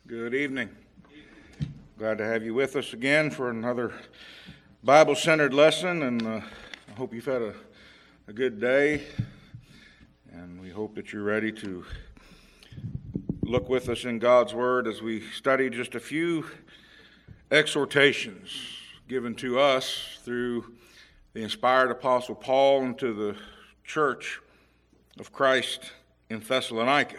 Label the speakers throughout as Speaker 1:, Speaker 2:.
Speaker 1: Good evening. Glad to have you with us again for another Bible-centered lesson, and I hope you've had a good day, and we hope that you're ready to look with us in God's Word as we study just a few exhortations given to us through the inspired Apostle Paul and to the church of Christ in Thessalonica.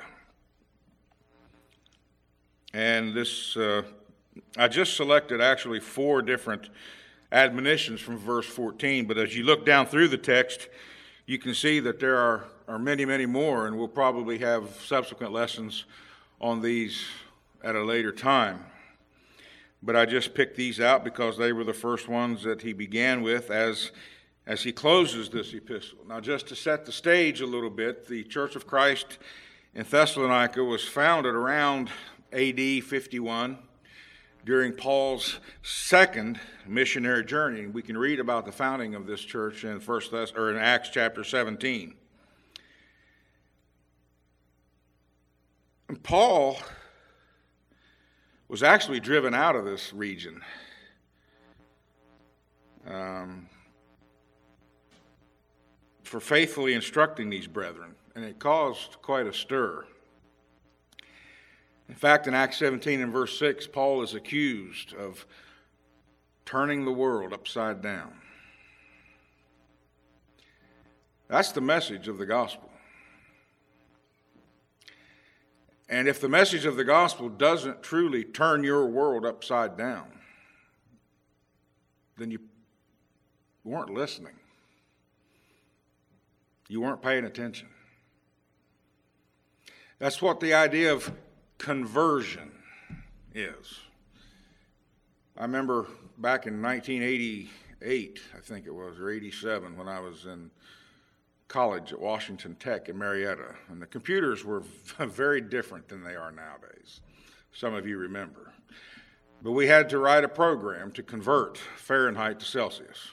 Speaker 1: And this, I just selected actually 4 different admonitions from verse 14, but as you look down through the text, you can see that there are many, many more, and we'll probably have subsequent lessons on these at a later time. But I just picked these out because they were the first ones that he began with as he closes this epistle. Now, just to set the stage a little bit, the Church of Christ in Thessalonica was founded around AD 51 during Paul's second missionary journey. We can read about the founding of this church in in Acts chapter 17. And Paul was actually driven out of this region for faithfully instructing these brethren, and it caused quite a stir. In fact, in Acts 17 and verse 6, Paul is accused of turning the world upside down. That's the message of the gospel. And if the message of the gospel doesn't truly turn your world upside down, then you weren't listening. You weren't paying attention. That's what the idea of conversion is. I remember back in 1988, I think it was, or 87, when I was in college at Washington Tech in Marietta, and the computers were very different than they are nowadays. Some of you remember. But we had to write a program to convert Fahrenheit to Celsius.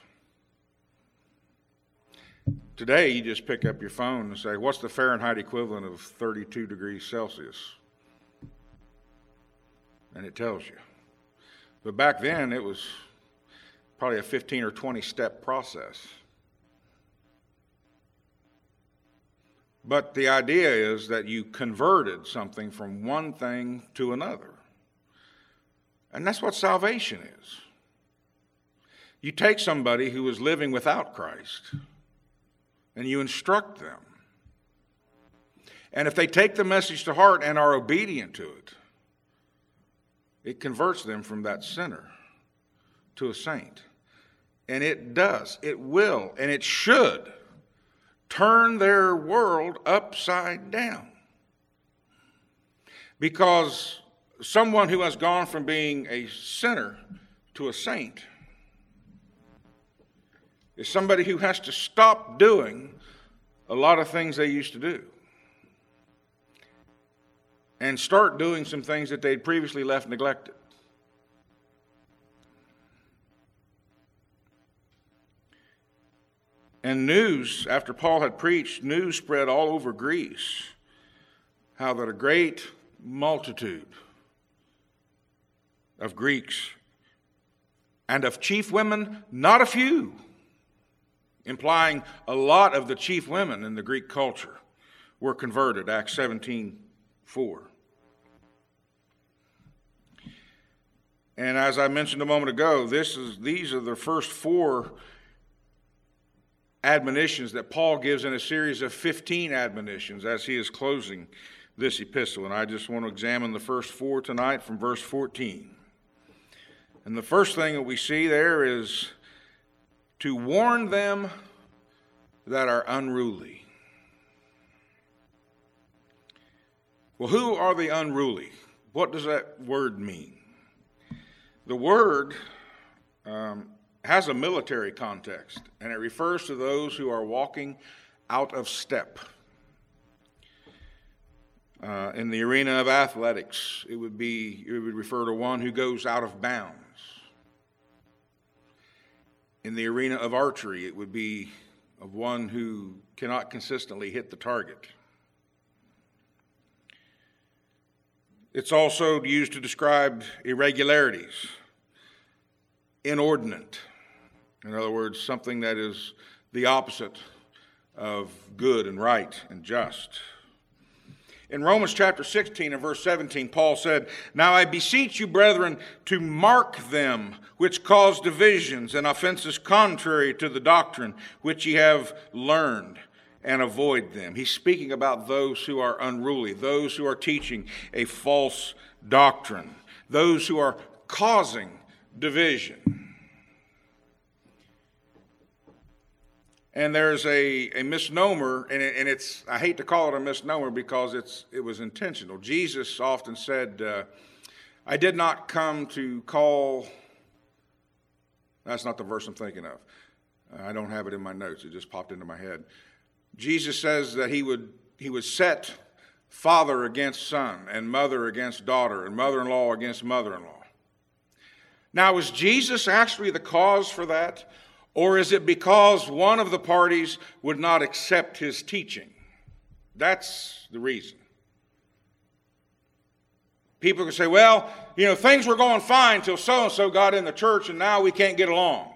Speaker 1: Today, you just pick up your phone and say, what's the Fahrenheit equivalent of 32 degrees Celsius? And it tells you. But back then, it was probably a 15 or 20 step process. But the idea is that you converted something from one thing to another. And that's what salvation is. You take somebody who is living without Christ and you instruct them. And if they take the message to heart and are obedient to it, it converts them from that sinner to a saint. And it does, it will, and it should turn their world upside down. Because someone who has gone from being a sinner to a saint is somebody who has to stop doing a lot of things they used to do and start doing some things that they'd previously left neglected. And news, after Paul had preached, news spread all over Greece, how that a great multitude of Greeks and of chief women, not a few, implying a lot of the chief women in the Greek culture, were converted, Acts 17:4. And as I mentioned a moment ago, these are the first 4 admonitions that Paul gives in a series of 15 admonitions as he is closing this epistle. And I just want to examine the first 4 tonight from verse 14. And the first thing that we see there is to warn them that are unruly. Well, who are the unruly? What does that word mean? The word has a military context, and it refers to those who are walking out of step. In the arena of it would refer to one who goes out of bounds. In the arena of archery, it would be of one who cannot consistently hit the target. It's also used to describe irregularities, inordinate. In other words, something that is the opposite of good and right and just. In Romans chapter 16 and verse 17, Paul said, "Now I beseech you, brethren, to mark them which cause divisions and offenses contrary to the doctrine which ye have learned, and avoid them." He's speaking about those who are unruly, those who are teaching a false doctrine, those who are causing division. And there's a misnomer, and it's, I hate to call it a misnomer because it was intentional. Jesus often said, I did not come to call, that's not the verse I'm thinking of. I don't have it in my notes, it just popped into my head. Jesus says that he would set father against son, and mother against daughter, and mother-in-law against mother-in-law. Now, is Jesus actually the cause for that? Or is it because one of the parties would not accept his teaching? That's the reason. People can say, well, things were going fine until so-and-so got in the church and now we can't get along.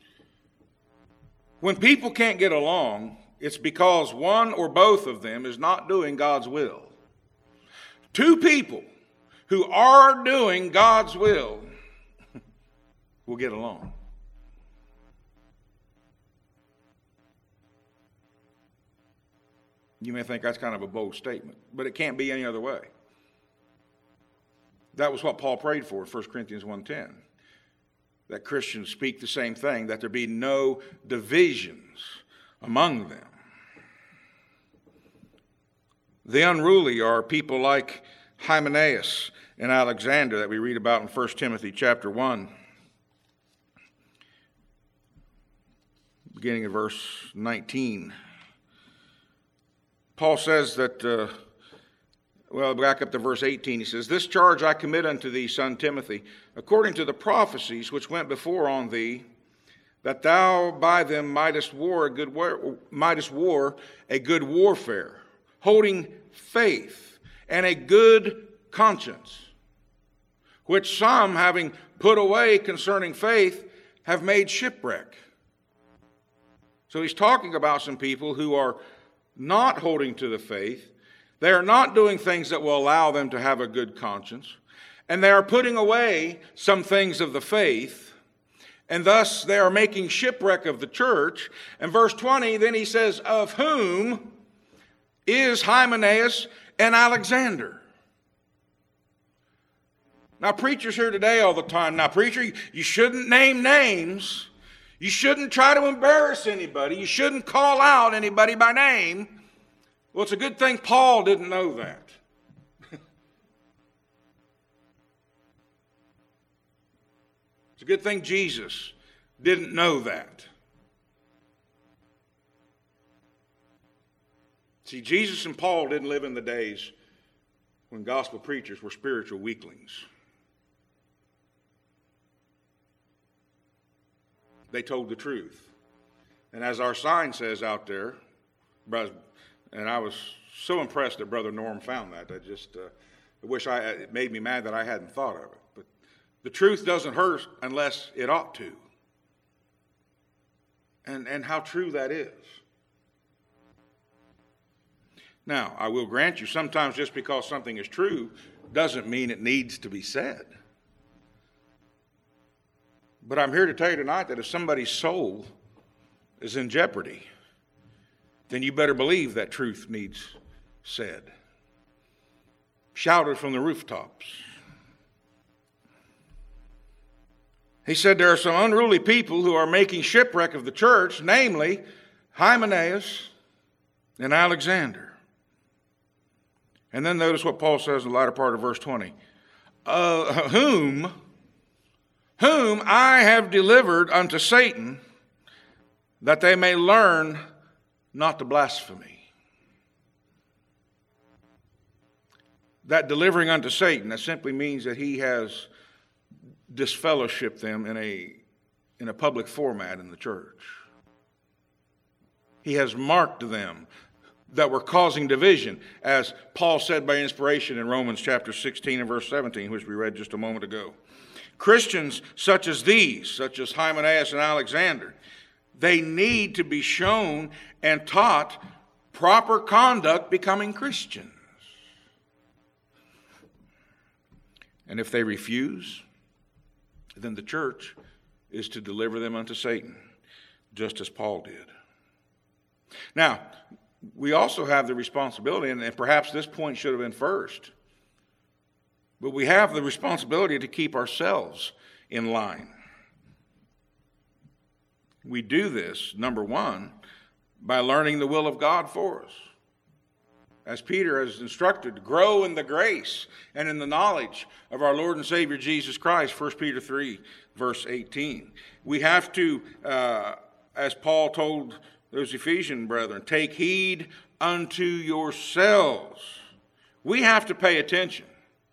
Speaker 1: When people can't get along, it's because one or both of them is not doing God's will. Two people who are doing God's will get along. You may think that's kind of a bold statement, but it can't be any other way. That was what Paul prayed for in 1 Corinthians 1:10. That Christians speak the same thing, that there be no divisions among them. The unruly are people like Hymenaeus and Alexander that we read about in 1 Timothy chapter 1, beginning of verse 19. Paul says that, back up to verse 18, he says, "This charge I commit unto thee, son Timothy, according to the prophecies which went before on thee, that thou by them mightest war a good warfare, holding faith and a good conscience, which some, having put away concerning faith, have made shipwreck." So he's talking about some people who are not holding to the faith. They are not doing things that will allow them to have a good conscience. And they are putting away some things of the faith. And thus they are making shipwreck of the church. And verse 20, then he says, "Of whom is Hymenaeus and Alexander?" Now, preachers here today all the time. Now, preacher, you shouldn't name names. You shouldn't try to embarrass anybody. You shouldn't call out anybody by name. Well, it's a good thing Paul didn't know that. It's a good thing Jesus didn't know that. See, Jesus and Paul didn't live in the days when gospel preachers were spiritual weaklings. They told the truth. And as our sign says out there, and I was so impressed that Brother Norm found that. It made me mad that I hadn't thought of it. But the truth doesn't hurt unless it ought to. And how true that is. Now, I will grant you, sometimes just because something is true doesn't mean it needs to be said. But I'm here to tell you tonight that if somebody's soul is in jeopardy, then you better believe that truth needs said. Shouted from the rooftops. He said there are some unruly people who are making shipwreck of the church, namely Hymenaeus and Alexander. And then notice what Paul says in the latter part of verse 20. Whom I have delivered unto Satan, that they may learn not to blaspheme. That delivering unto Satan, that simply means that he has disfellowshipped them in a public format in the church. He has marked them that were causing division, as Paul said by inspiration in Romans chapter 16 and verse 17, which we read just a moment ago. Christians such as these, such as Hymenaeus and Alexander, they need to be shown and taught proper conduct becoming Christians. And if they refuse, then the church is to deliver them unto Satan, just as Paul did. Now, we also have the responsibility, and perhaps this point should have been first, but we have the responsibility to keep ourselves in line. We do this, number one, by learning the will of God for us. As Peter has instructed, grow in the grace and in the knowledge of our Lord and Savior Jesus Christ, 1 Peter 3, verse 18. We have to, as Paul told those Ephesian brethren, take heed unto yourselves. We have to pay attention.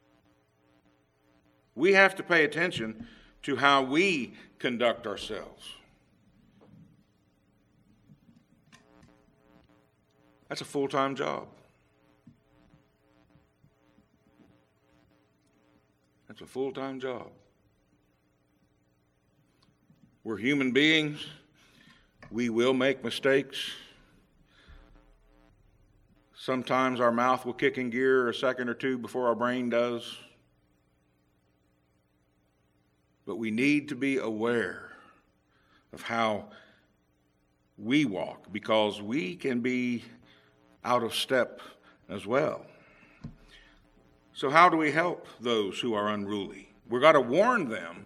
Speaker 1: We have to pay attention to how we conduct ourselves. That's a full-time job. That's a full-time job. We're human beings. We will make mistakes. Sometimes our mouth will kick in gear a second or two before our brain does. But we need to be aware of how we walk, because we can be out of step as well. So how do we help those who are unruly? We've got to warn them.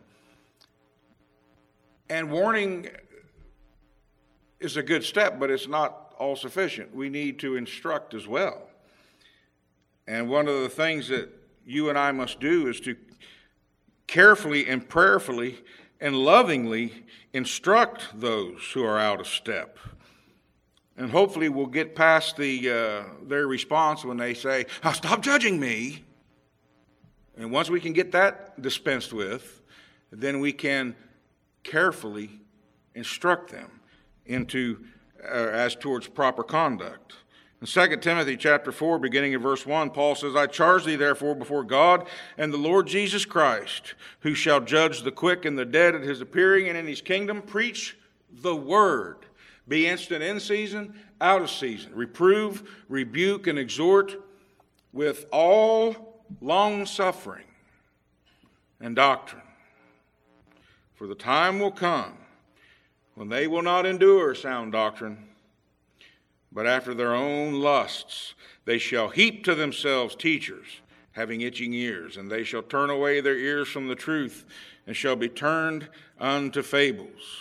Speaker 1: And warning is a good step, but it's not all sufficient. We need to instruct as well. And one of the things that you and I must do is to carefully and prayerfully and lovingly instruct those who are out of step. And hopefully we'll get past their response when they say, "Oh, stop judging me." And once we can get that dispensed with, then we can carefully instruct them into as towards proper conduct. In 2 Timothy chapter 4, beginning in verse 1, Paul says, I charge thee therefore before God and the Lord Jesus Christ, who shall judge the quick and the dead at his appearing and in his kingdom, preach the word. Be instant in season, out of season. Reprove, rebuke, and exhort with all long suffering and doctrine. For the time will come when they will not endure sound doctrine, but after their own lusts they shall heap to themselves teachers, having itching ears, and they shall turn away their ears from the truth, and shall be turned unto fables.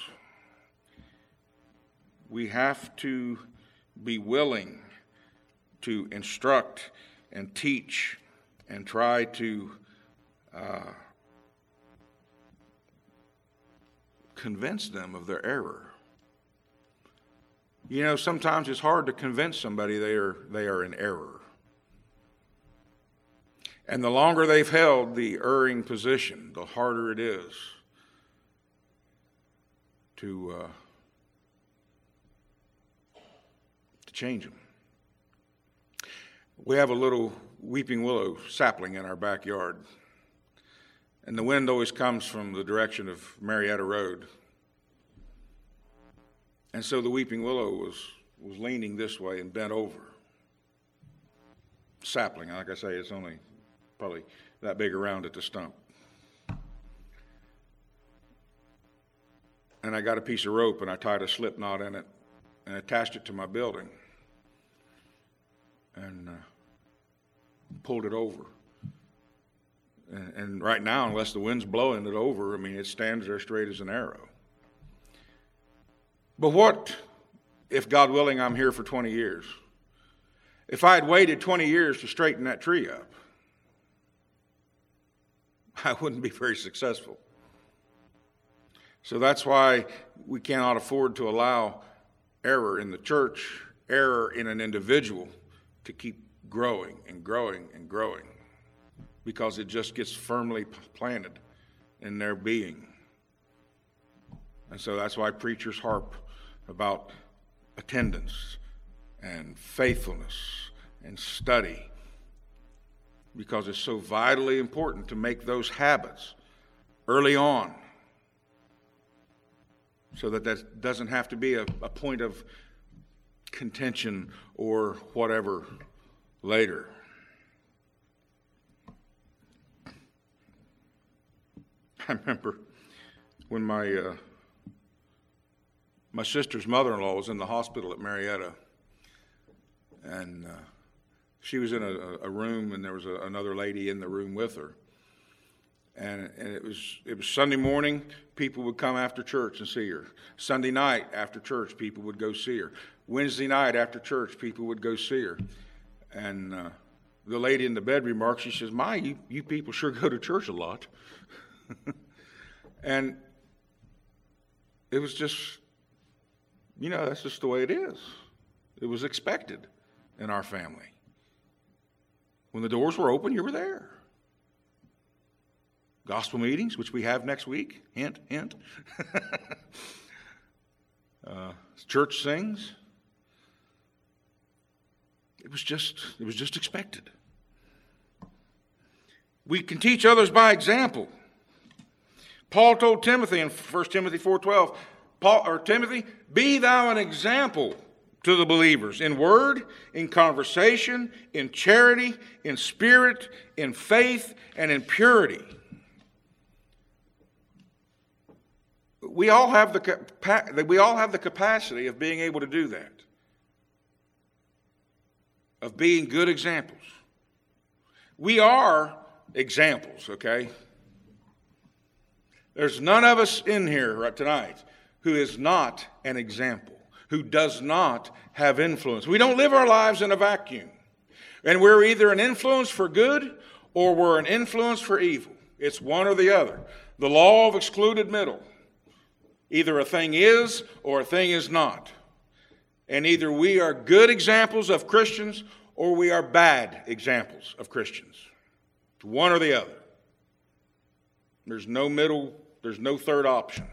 Speaker 1: We have to be willing to instruct and teach and try to convince them of their error. You know, sometimes it's hard to convince somebody they are in error. And the longer they've held the erring position, the harder it is to change them. We have a little weeping willow sapling in our backyard. And the wind always comes from the direction of Marietta Road. And so the weeping willow was leaning this way and bent over. Sapling, like I say, it's only probably that big around at the stump. And I got a piece of rope and I tied a slip knot in it and attached it to my building and pulled it over. And right now, unless the wind's blowing it over, I mean, it stands there straight as an arrow. But what if, God willing, I'm here for 20 years? If I had waited 20 years to straighten that tree up, I wouldn't be very successful. So that's why we cannot afford to allow error in the church, error in an individual to keep growing and growing and growing, because it just gets firmly planted in their being. And so that's why preachers harp about attendance and faithfulness and study, because it's so vitally important to make those habits early on so that doesn't have to be a point of contention or whatever later. I remember when my sister's mother-in-law was in the hospital at Marietta, and she was in a room, and there was another lady in the room with her. And it was Sunday morning. People would come after church and see her. Sunday night after church, people would go see her. Wednesday night after church, people would go see her. And the lady in the bed remarked, she says, "My, you people sure go to church a lot." And it was just, that's just the way it is. It was expected in our family. When the doors were open, you were there. Gospel meetings, which we have next week. Hint, hint. Church sings. It was just expected. We can teach others by example. Paul told Timothy in 1 Timothy 4:12, Timothy, be thou an example to the believers in word, in conversation, in charity, in spirit, in faith, and in purity. We all have the capacity of being able to do that, of being good examples. We are examples, okay? There's none of us in here right tonight who is not an example, who does not have influence. We don't live our lives in a vacuum. And we're either an influence for good or we're an influence for evil. It's one or the other. The law of excluded middle. Either a thing is or a thing is not. And either we are good examples of Christians or we are bad examples of Christians. It's one or the other. There's no middle, there's no third option.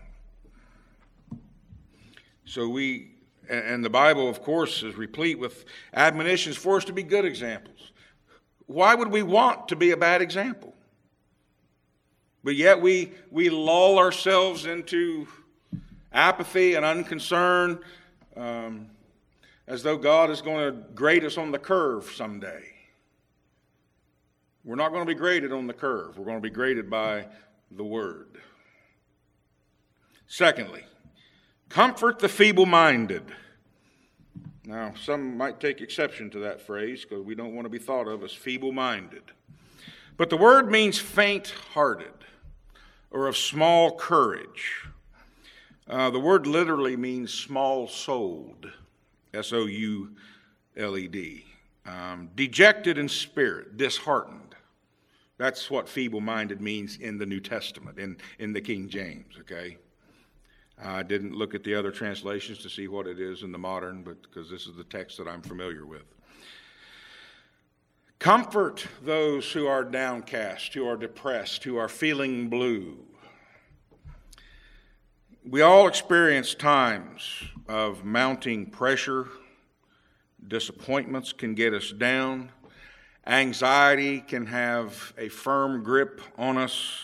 Speaker 1: So and the Bible, of course, is replete with admonitions for us to be good examples. Why would we want to be a bad example? But yet we lull ourselves into apathy and unconcern, as though God is going to grade us on the curve someday. We're not going to be graded on the curve. We're going to be graded by the Word. Secondly, comfort the feeble-minded. Now, some might take exception to that phrase because we don't want to be thought of as feeble-minded. But the word means faint-hearted or of small courage. The word literally means small-souled, S-O-U-L-E-D. Dejected in spirit, disheartened. That's what feeble-minded means in the New Testament, in the King James, okay? I didn't look at the other translations to see what it is in the modern, but because this is the text that I'm familiar with. Comfort those who are downcast, who are depressed, who are feeling blue. We all experience times of mounting pressure. Disappointments can get us down. Anxiety can have a firm grip on us.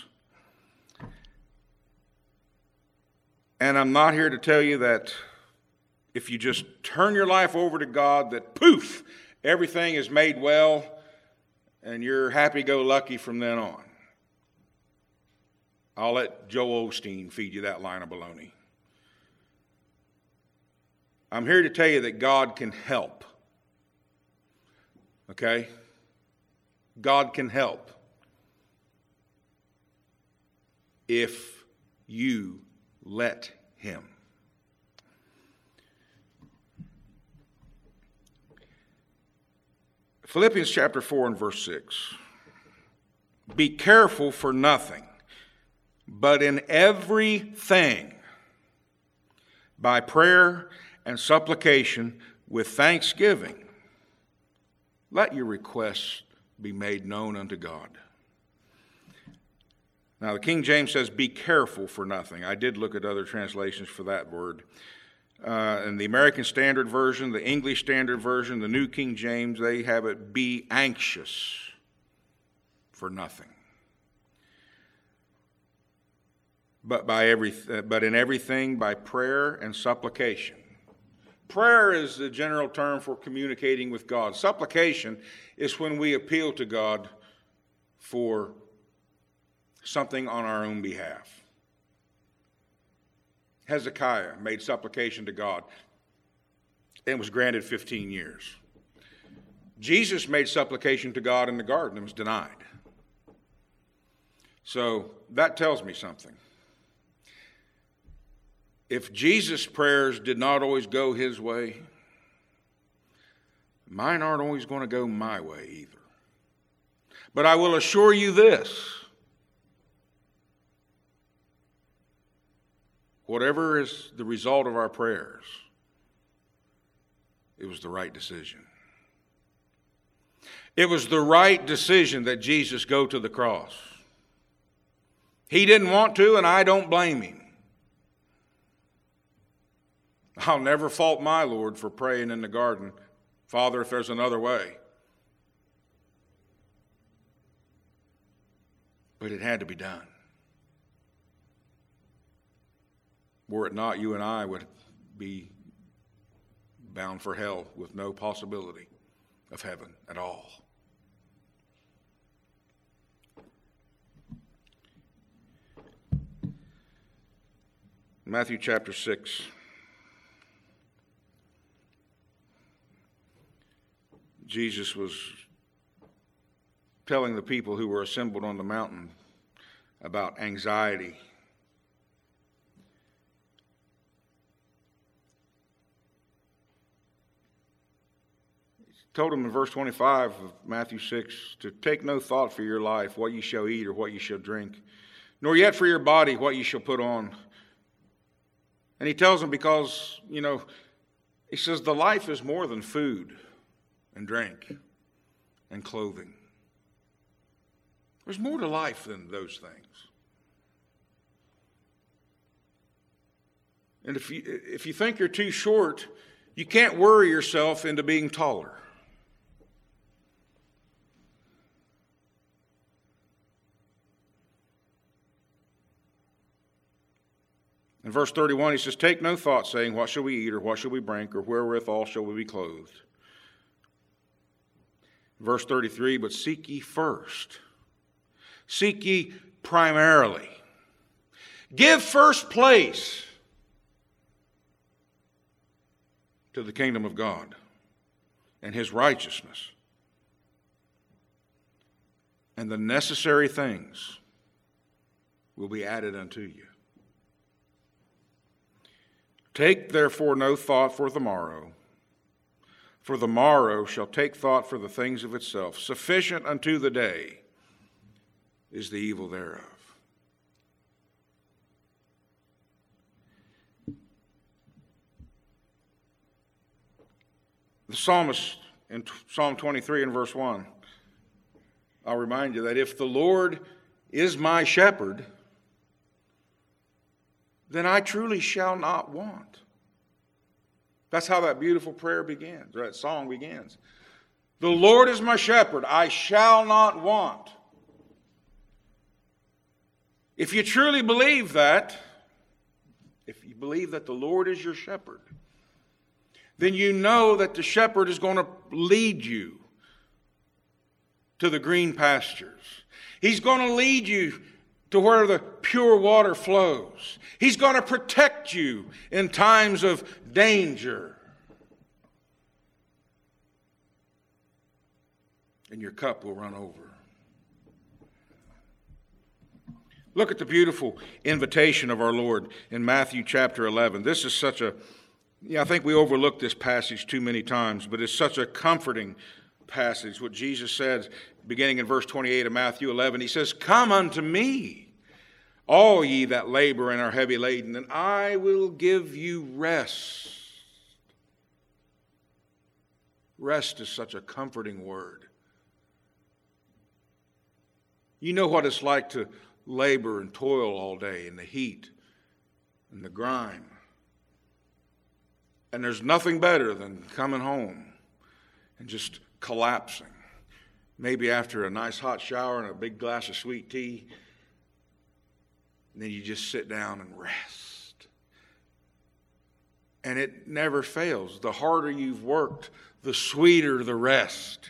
Speaker 1: And I'm not here to tell you that if you just turn your life over to God, that poof, everything is made well and you're happy-go-lucky from then on. I'll let Joel Osteen feed you that line of baloney. I'm here to tell you that God can help. Okay? God can help if you let Him. Philippians chapter 4 and verse 6. Be careful for nothing, but in everything, by prayer and supplication with thanksgiving, let your requests be made known unto God. Now, the King James says, be careful for nothing. I did look at other translations for that word. In the American Standard Version, the English Standard Version, the New King James, they have it, be anxious for nothing. But in everything by prayer and supplication. Prayer is the general term for communicating with God. Supplication is when we appeal to God for something on our own behalf. Hezekiah made supplication to God and was granted 15 years. Jesus made supplication to God in the garden and was denied. So that tells me something. If Jesus' prayers did not always go his way, mine aren't always going to go my way either. But I will assure you this. Whatever is the result of our prayers, it was the right decision. It was the right decision that Jesus go to the cross. He didn't want to, and I don't blame him. I'll never fault my Lord for praying in the garden, Father, if there's another way. But it had to be done. Were it not, you and I would be bound for hell with no possibility of heaven at all. Matthew chapter 6. Jesus was telling the people who were assembled on the mountain about anxiety. He told them in verse 25 of Matthew 6 to take no thought for your life, what you shall eat or what you shall drink, nor yet for your body what you shall put on. And he tells them because, he says the life is more than food and drink and clothing. There's more to life than those things. And if you think you're too short, you can't worry yourself into being taller. In verse 31, he says, take no thought, saying, what shall we eat, or what shall we drink, or wherewithal shall we be clothed? Verse 33, but seek ye first. Seek ye primarily. Give first place to the kingdom of God and his righteousness. And the necessary things will be added unto you. Take therefore no thought for the morrow shall take thought for the things of itself. Sufficient unto the day is the evil thereof. The psalmist in Psalm 23 and verse 1, I'll remind you that if the Lord is my shepherd, then I truly shall not want. That's how that beautiful prayer begins, or that song begins. The Lord is my shepherd, I shall not want. If you truly believe that, if you believe that the Lord is your shepherd, then you know that the shepherd is going to lead you to the green pastures. He's going to lead you to where the pure water flows. He's going to protect you in times of danger. And your cup will run over. Look at the beautiful invitation of our Lord in Matthew chapter 11. This is such a, I think we overlook this passage too many times, but it's such a comforting passage. What Jesus said, beginning in verse 28 of Matthew 11, he says, come unto me, all ye that labor and are heavy laden, and I will give you rest. Rest is such a comforting word. You know what it's like to labor and toil all day in the heat and the grime. And there's nothing better than coming home and just collapsing. Maybe after a nice hot shower and a big glass of sweet tea. And then you just sit down and rest. And it never fails. The harder you've worked, the sweeter the rest.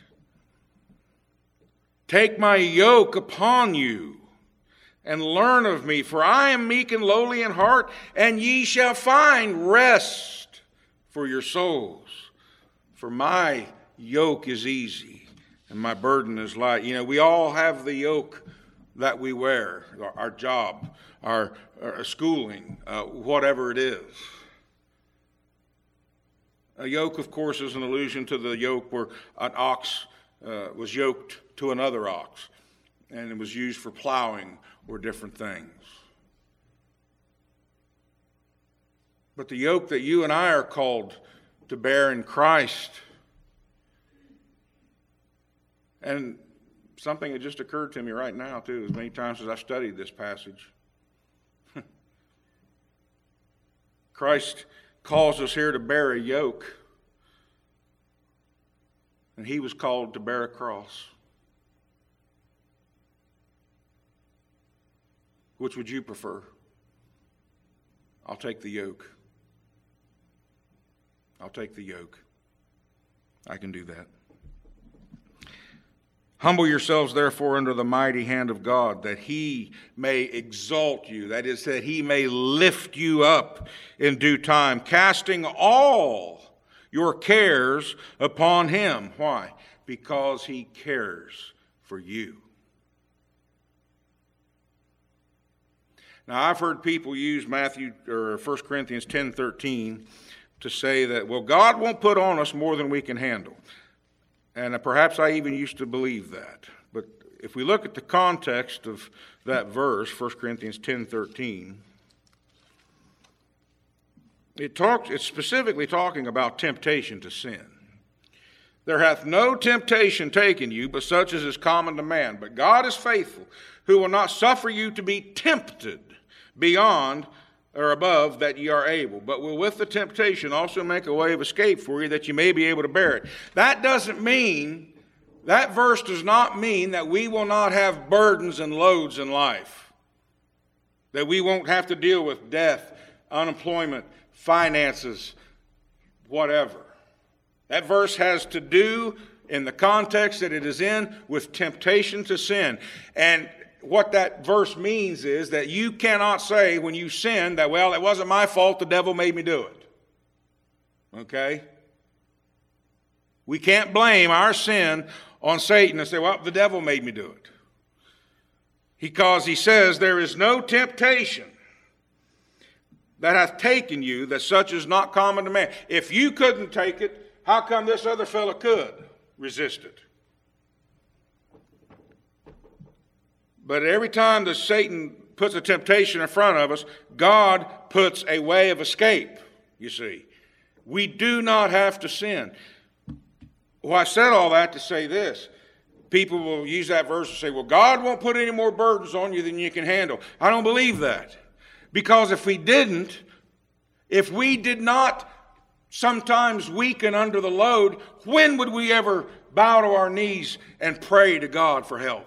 Speaker 1: Take my yoke upon you and learn of me, for I am meek and lowly in heart, and ye shall find rest for your souls. For my yoke is easy and my burden is light. You know, we all have the yoke that we wear, our job, our schooling, whatever it is. A yoke, of course, is an allusion to the yoke where an ox was yoked to another ox, and it was used for plowing or different things. But the yoke that you and I are called to bear in Christ, and something that just occurred to me right now, too, as many times as I've studied this passage. Christ calls us here to bear a yoke, and he was called to bear a cross. Which would you prefer? I'll take the yoke. I'll take the yoke. I can do that. Humble yourselves, therefore, under the mighty hand of God, that he may exalt you, that is, that he may lift you up in due time, casting all your cares upon him. Why? Because he cares for you. Now, I've heard people use 1 Corinthians 10:13 to say that, well, God won't put on us more than we can handle. And perhaps I even used to believe that. But if we look at the context of that verse, 1 Corinthians 10:13, it's specifically talking about temptation to sin. There hath no temptation taken you, but such as is common to man. But God is faithful, who will not suffer you to be tempted beyond or above that ye are able, but will with the temptation also make a way of escape for you, that you may be able to bear it. That verse does not mean that we will not have burdens and loads in life, that we won't have to deal with death, unemployment, finances, whatever. That verse has to do, in the context that it is in, with temptation to sin. And what that verse means is that you cannot say when you sin that, well, it wasn't my fault, the devil made me do it. Okay? We can't blame our sin on Satan and say, well, the devil made me do it. Because he says, there is no temptation that hath taken you, that such is not common to man. If you couldn't take it, how come this other fellow could resist it? But every time that Satan puts a temptation in front of us, God puts a way of escape, you see. We do not have to sin. Well, I said all that to say this. People will use that verse and say, well, God won't put any more burdens on you than you can handle. I don't believe that. Because if we did not sometimes weaken under the load, when would we ever bow to our knees and pray to God for help?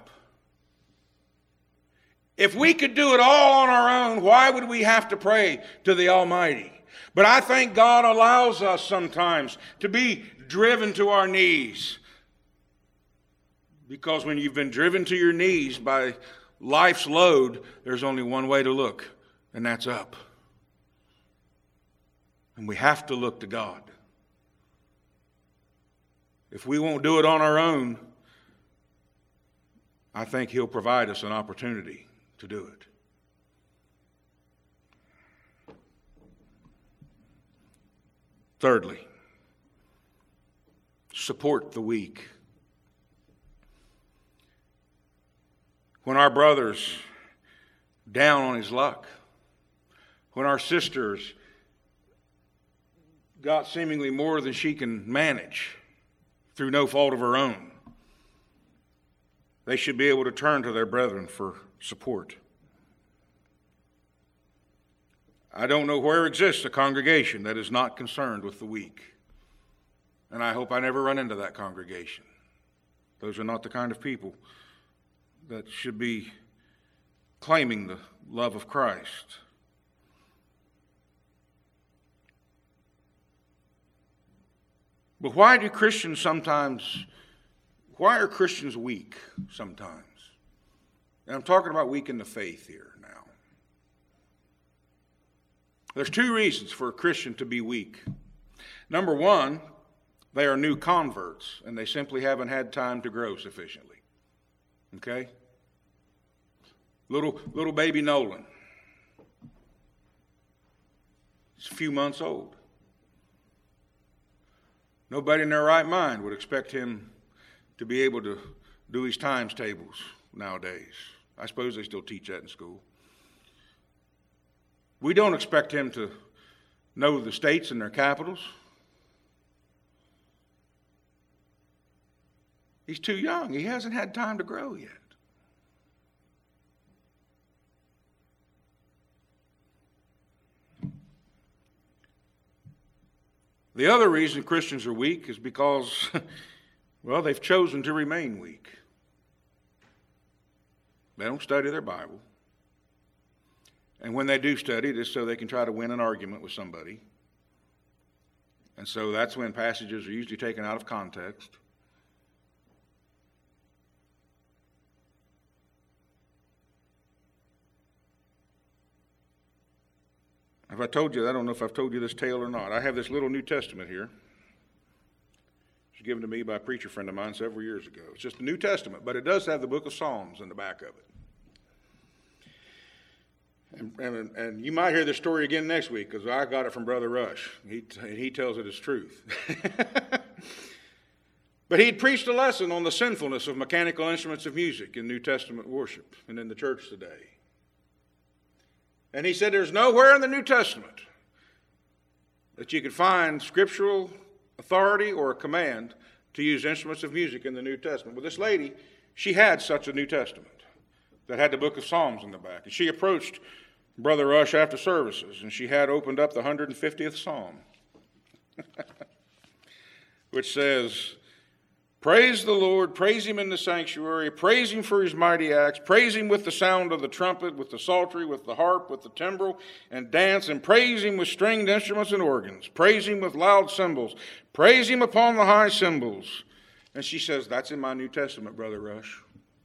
Speaker 1: If we could do it all on our own, why would we have to pray to the Almighty? But I think God allows us sometimes to be driven to our knees. Because when you've been driven to your knees by life's load, there's only one way to look, and that's up. And we have to look to God. If we won't do it on our own, I think He'll provide us an opportunity to do it. Thirdly, support the weak. When our brother's down on his luck, when our sister's got seemingly more than she can manage through no fault of her own, they should be able to turn to their brethren for support. I don't know where exists a congregation that is not concerned with the weak. And I hope I never run into that congregation. Those are not the kind of people that should be claiming the love of Christ. But why are Christians weak sometimes? And I'm talking about weak in the faith here now. There's two reasons for a Christian to be weak. Number one, they are new converts, and they simply haven't had time to grow sufficiently. Okay? Little baby Nolan. He's a few months old. Nobody in their right mind would expect him to be able to do his times tables nowadays. I suppose they still teach that in school. We don't expect him to know the states and their capitals. He's too young. He hasn't had time to grow yet. The other reason Christians are weak is because, well, they've chosen to remain weak. They don't study their Bible. And when they do study, it is so they can try to win an argument with somebody. And so that's when passages are usually taken out of context. Have I told you, I don't know if I've told you this tale or not. I have this little New Testament here. It was given to me by a preacher friend of mine several years ago. It's just a New Testament, but it does have the book of Psalms in the back of it. And you might hear this story again next week, because I got it from Brother Rush. He tells it as truth. But he'd preached a lesson on the sinfulness of mechanical instruments of music in New Testament worship and in the church today. And he said there's nowhere in the New Testament that you could find scriptural authority or a command to use instruments of music in the New Testament. Well, this lady, she had such a New Testament that had the book of Psalms in the back. And she approached Brother Rush after services, and she had opened up the 150th Psalm, which says, "Praise the Lord, praise him in the sanctuary, praise him for his mighty acts, praise him with the sound of the trumpet, with the psaltery, with the harp, with the timbrel, and dance, and praise him with stringed instruments and organs, praise him with loud cymbals, praise him upon the high cymbals." And she says, "That's in my New Testament, Brother Rush."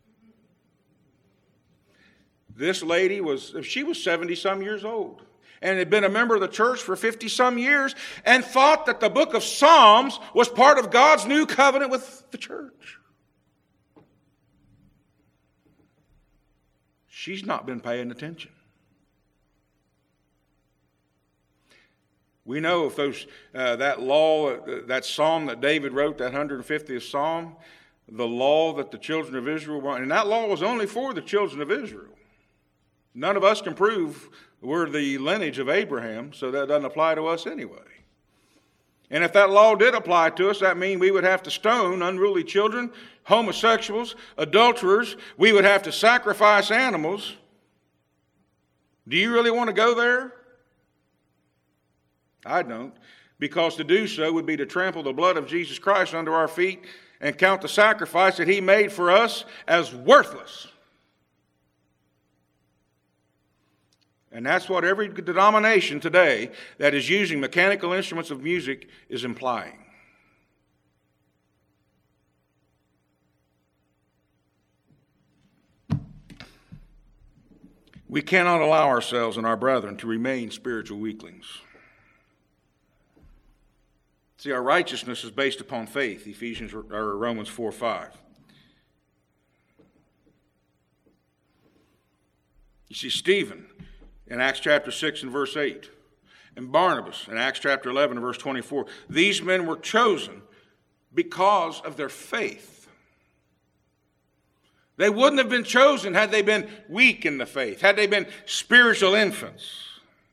Speaker 1: This lady was 70-some years old and had been a member of the church for 50-some years and thought that the book of Psalms was part of God's new covenant with the church. She's not been paying attention. We know if that law, that psalm that David wrote, that 150th Psalm, the law that the children of Israel wanted, and that law was only for the children of Israel. None of us can prove we're the lineage of Abraham, so that doesn't apply to us anyway. And if that law did apply to us, that means we would have to stone unruly children, homosexuals, adulterers. We would have to sacrifice animals. Do you really want to go there? I don't, because to do so would be to trample the blood of Jesus Christ under our feet and count the sacrifice that he made for us as worthless. And that's what every denomination today that is using mechanical instruments of music is implying. We cannot allow ourselves and our brethren to remain spiritual weaklings. See, our righteousness is based upon faith, Romans 4:5. You see, Stephen in Acts chapter 6 and verse 8, and Barnabas in Acts chapter 11 and verse 24. These men were chosen because of their faith. They wouldn't have been chosen had they been weak in the faith, had they been spiritual infants.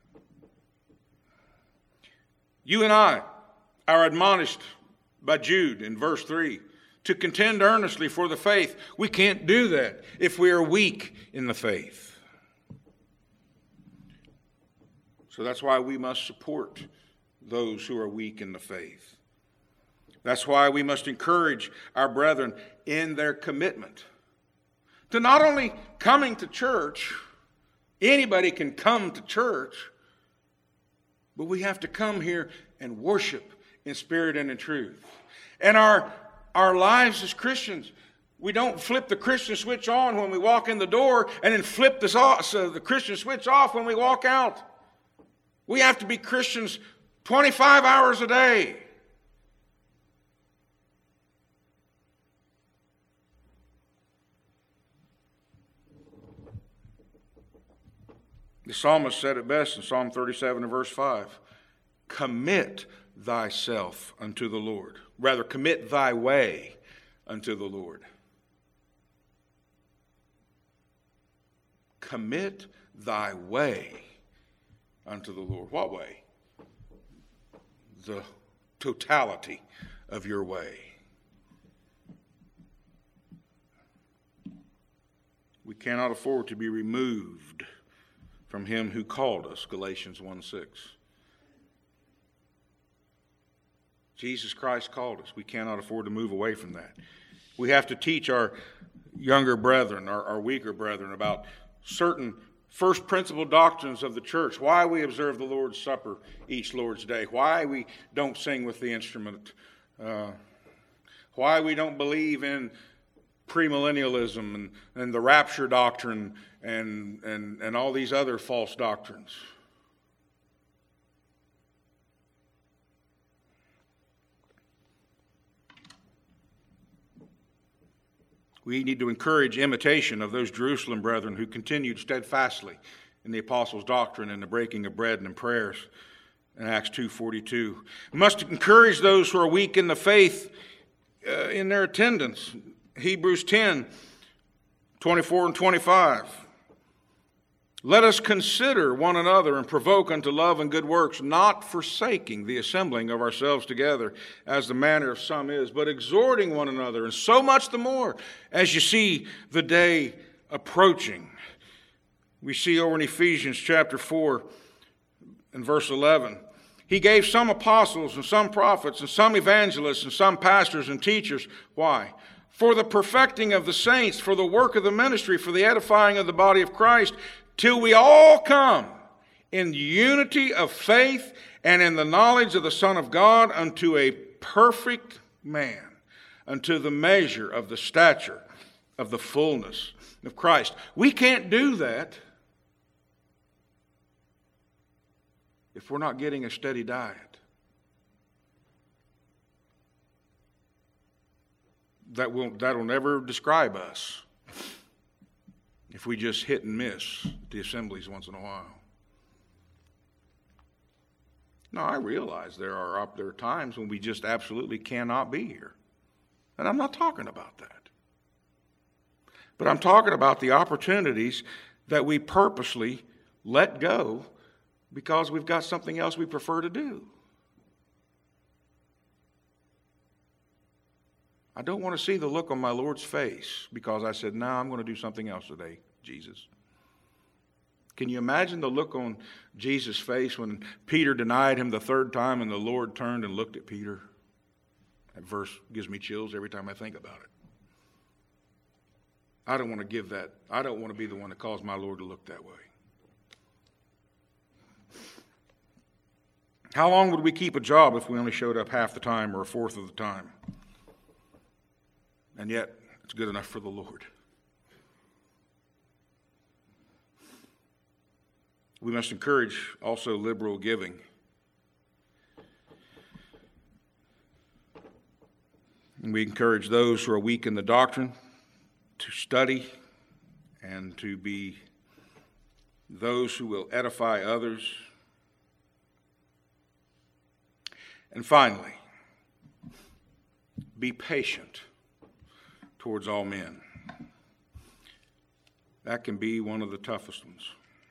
Speaker 1: You and I are admonished by Jude in verse 3 to contend earnestly for the faith. We can't do that if we are weak in the faith. So that's why we must support those who are weak in the faith. That's why we must encourage our brethren in their commitment to not only coming to church. Anybody can come to church, but we have to come here and worship in spirit and in truth. And our lives as Christians, we don't flip the Christian switch on when we walk in the door and then flip the Christian switch off when we walk out. We have to be Christians 25 hours a day. The psalmist said it best in Psalm 37 and verse 5. Commit thyself unto the Lord. Rather, commit thy way unto the Lord. Commit thy way unto the Lord. What way? The totality of your way. We cannot afford to be removed from him who called us, Galatians 1:6. Jesus Christ called us. We cannot afford to move away from that. We have to teach our younger brethren, our weaker brethren, about certain first principle doctrines of the church, why we observe the Lord's Supper each Lord's Day, why we don't sing with the instrument, why we don't believe in premillennialism and the rapture doctrine and all these other false doctrines. We need to encourage imitation of those Jerusalem brethren who continued steadfastly in the apostles' doctrine and the breaking of bread and in prayers in Acts 2:42. We must encourage those who are weak in the faith in their attendance. Hebrews 10:24 and 25. Let us consider one another and provoke unto love and good works, not forsaking the assembling of ourselves together, as the manner of some is, but exhorting one another, and so much the more as you see the day approaching. We see over in Ephesians chapter 4 and verse 11, he gave some apostles and some prophets and some evangelists and some pastors and teachers. Why? For the perfecting of the saints, for the work of the ministry, for the edifying of the body of Christ, till we all come in unity of faith and in the knowledge of the Son of God unto a perfect man, unto the measure of the stature of the fullness of Christ. We can't do that if we're not getting a steady diet. That'll never describe us if we just hit and miss the assemblies once in a while. Now, I realize there are times when we just absolutely cannot be here. And I'm not talking about that. But I'm talking about the opportunities that we purposely let go because we've got something else we prefer to do. I don't want to see the look on my Lord's face because I said, no, I'm going to do something else today, Jesus. Can you imagine the look on Jesus' face when Peter denied him the third time and the Lord turned and looked at Peter? That verse gives me chills every time I think about it. I don't want to give that. I don't want to be the one that caused my Lord to look that way. How long would we keep a job if we only showed up half the time or a fourth of the time? And yet, it's good enough for the Lord. We must encourage also liberal giving. And we encourage those who are weak in the doctrine to study and to be those who will edify others. And finally, be patient towards all men. That can be one of the toughest ones.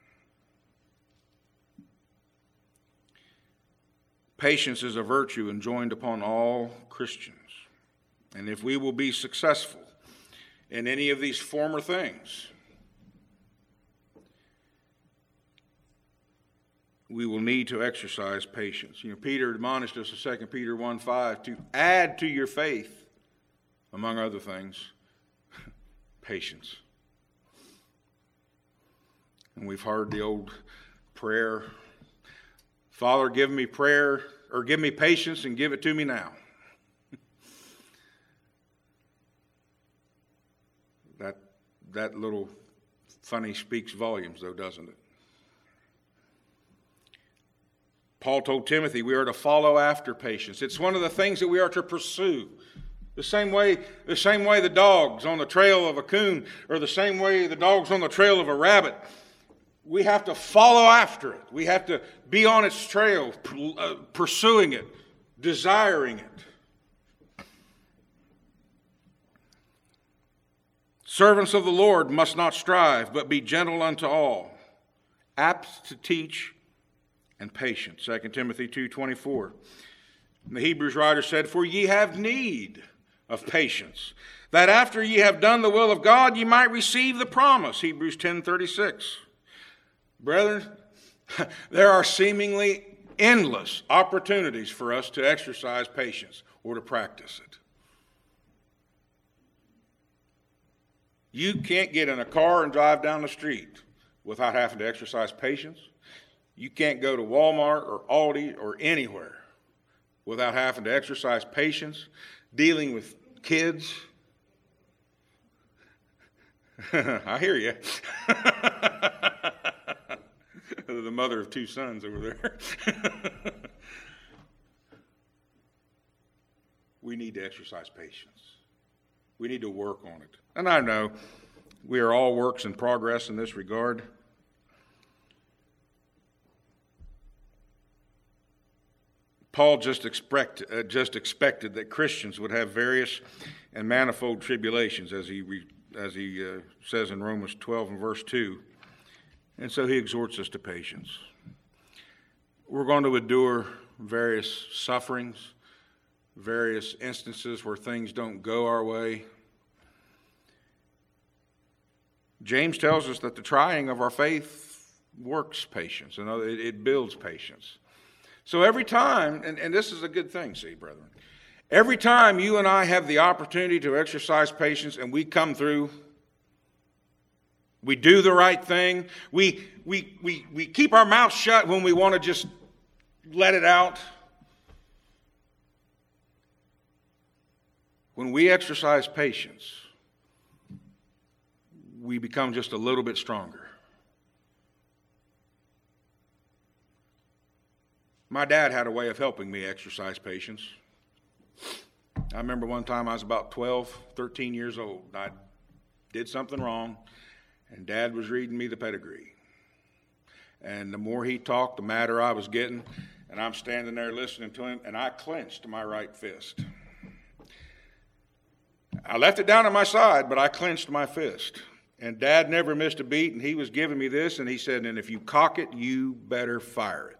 Speaker 1: Patience is a virtue enjoined upon all Christians. And if we will be successful in any of these former things, we will need to exercise patience. Peter admonished us in 2 Peter 1:5 to add to your faith, among other things, patience. And we've heard the old prayer, Father, give me patience and give it to me now. That little funny speaks volumes, though, doesn't it? Paul told Timothy we are to follow after patience. It's one of the things that we are to pursue. The same way the dog's on the trail of a coon, or the same way the dog's on the trail of a rabbit, we have to follow after it. We have to be on its trail, pursuing it, desiring it. Servants of the Lord must not strive, but be gentle unto all, apt to teach, and patient. 2 Timothy 2:24. The Hebrews writer said, For ye have need of patience, that after ye have done the will of God, ye might receive the promise. Hebrews 10:36. Brethren, there are seemingly endless opportunities for us to exercise patience or to practice it. You can't get in a car and drive down the street without having to exercise patience. You can't go to Walmart or Aldi or anywhere without having to exercise patience, dealing with kids. I hear you. The mother of two sons over there. We need to exercise patience. We need to work on it. And I know we are all works in progress in this regard. Paul just expected that Christians would have various and manifold tribulations, as he says in Romans 12 and verse 2. And so he exhorts us to patience. We're going to endure various sufferings, various instances where things don't go our way. James tells us that the trying of our faith works patience, and it builds patience. So every time, and this is a good thing, see, brethren, every time you and I have the opportunity to exercise patience and we come through, we do the right thing, we keep our mouth shut when we want to just let it out. When we exercise patience, we become just a little bit stronger. My dad had a way of helping me exercise patience. I remember one time I was about 12, 13 years old. I did something wrong, and Dad was reading me the pedigree. And the more he talked, the madder I was getting, and I'm standing there listening to him, and I clenched my right fist. I left it down on my side, but I clenched my fist. And Dad never missed a beat, and he was giving me this, and he said, and if you cock it, you better fire it.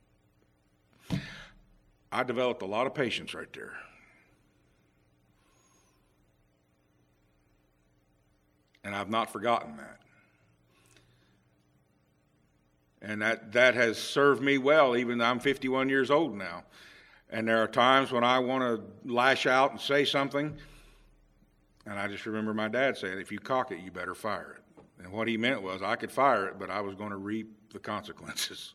Speaker 1: I developed a lot of patience right there. And I've not forgotten that. And that has served me well, even though I'm 51 years old now. And there are times when I want to lash out and say something, and I just remember my dad saying, if you cock it, you better fire it. And what he meant was I could fire it, but I was going to reap the consequences.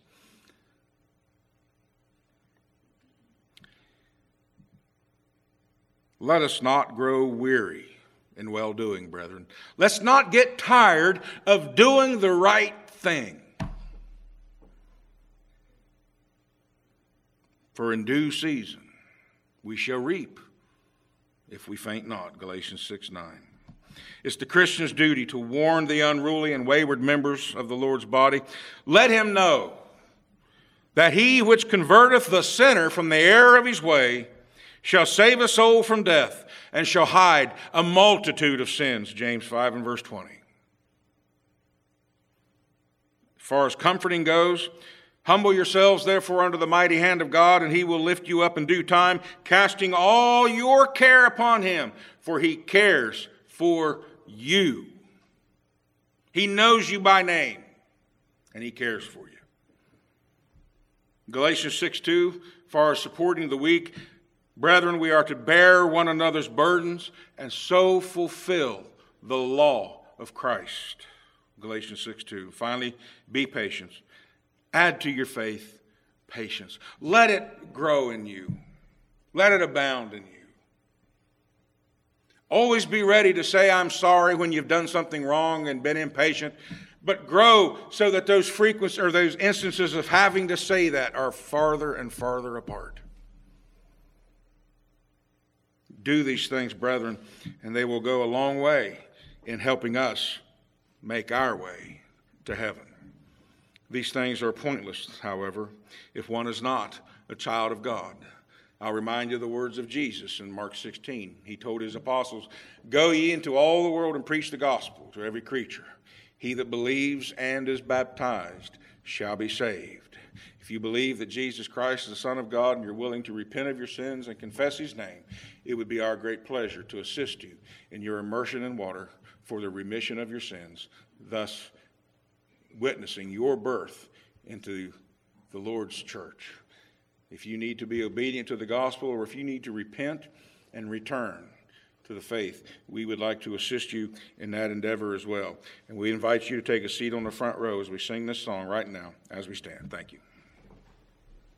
Speaker 1: Let us not grow weary in well-doing, brethren. Let's not get tired of doing the right thing. For in due season we shall reap if we faint not. Galatians 6:9. It's the Christian's duty to warn the unruly and wayward members of the Lord's body. Let him know that he which converteth the sinner from the error of his way shall save a soul from death and shall hide a multitude of sins. James 5 and verse 20. As far as comforting goes, humble yourselves, therefore, under the mighty hand of God, and he will lift you up in due time, casting all your care upon him, for he cares for you. He knows you by name, and he cares for you. Galatians 6:2, as far as supporting the weak, brethren, we are to bear one another's burdens and so fulfill the law of Christ. Galatians 6:2. Finally, be patient. Add to your faith patience. Let it grow in you. Let it abound in you. Always be ready to say I'm sorry when you've done something wrong and been impatient, but grow so that those those instances of having to say that are farther and farther apart. Do these things, brethren, and they will go a long way in helping us make our way to heaven. These things are pointless, however, if one is not a child of God. I'll remind you of the words of Jesus in Mark 16. He told his apostles, "Go ye into all the world and preach the gospel to every creature. He that believes and is baptized shall be saved." If you believe that Jesus Christ is the Son of God and you're willing to repent of your sins and confess his name, it would be our great pleasure to assist you in your immersion in water for the remission of your sins, thus witnessing your birth into the Lord's church. If you need to be obedient to the gospel, or if you need to repent and return to the faith, we would like to assist you in that endeavor as well. And we invite you to take a seat on the front row as we sing this song right now as we stand. Thank you.